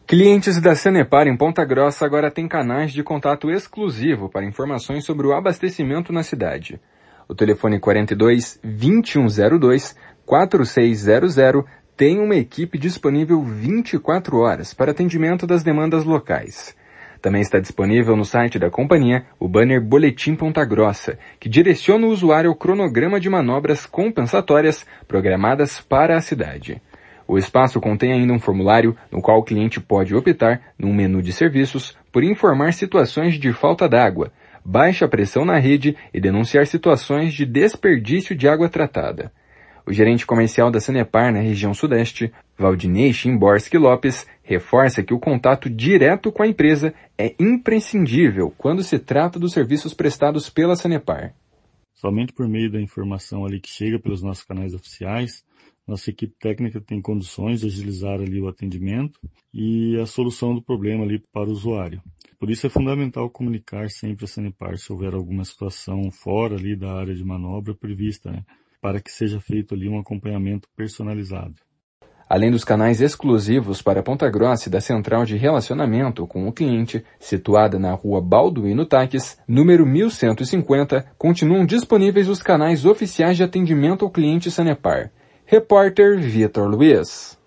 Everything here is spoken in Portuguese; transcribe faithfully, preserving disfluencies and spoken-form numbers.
Clientes da Sanepar em Ponta Grossa agora têm canais de contato exclusivo para informações sobre o abastecimento na cidade. O telefone quarenta e dois, vinte e um zero dois, quatro seis zero zero tem uma equipe disponível vinte e quatro horas para atendimento das demandas locais. Também está disponível no site da companhia o banner Boletim Ponta Grossa, que direciona o usuário ao cronograma de manobras compensatórias programadas para a cidade. O espaço contém ainda um formulário no qual o cliente pode optar, num menu de serviços, por informar situações de falta d'água, baixa pressão na rede e denunciar situações de desperdício de água tratada. O gerente comercial da Sanepar na região sudeste, Valdinei Chimborski Lopes, reforça que o contato direto com a empresa é imprescindível quando se trata dos serviços prestados pela Sanepar. Somente por meio da informação ali que chega pelos nossos canais oficiais, nossa equipe técnica tem condições de agilizar ali o atendimento e a solução do problema ali para o usuário. Por isso é fundamental comunicar sempre a Sanepar se houver alguma situação fora ali da área de manobra prevista, né, para que seja feito ali um acompanhamento personalizado. Além dos canais exclusivos para Ponta Grossa e da central de relacionamento com o cliente, situada na rua Balduino Taques, número mil cento e cinquenta, continuam disponíveis os canais oficiais de atendimento ao cliente Sanepar. Repórter Vitor Luiz.